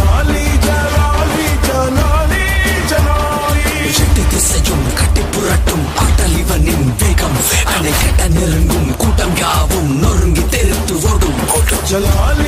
ஜலாலி ஜலாலி ஜலாலி ஜலாலி. எட்டு திசையும் கட்டி புரட்டும் ஆட்டல் இவனின் வேகம். அணை கட்ட நெருங்கும் கூட்டம் யாவும் நொறுங்கி தெரித்து ஓடும். ஜலாலி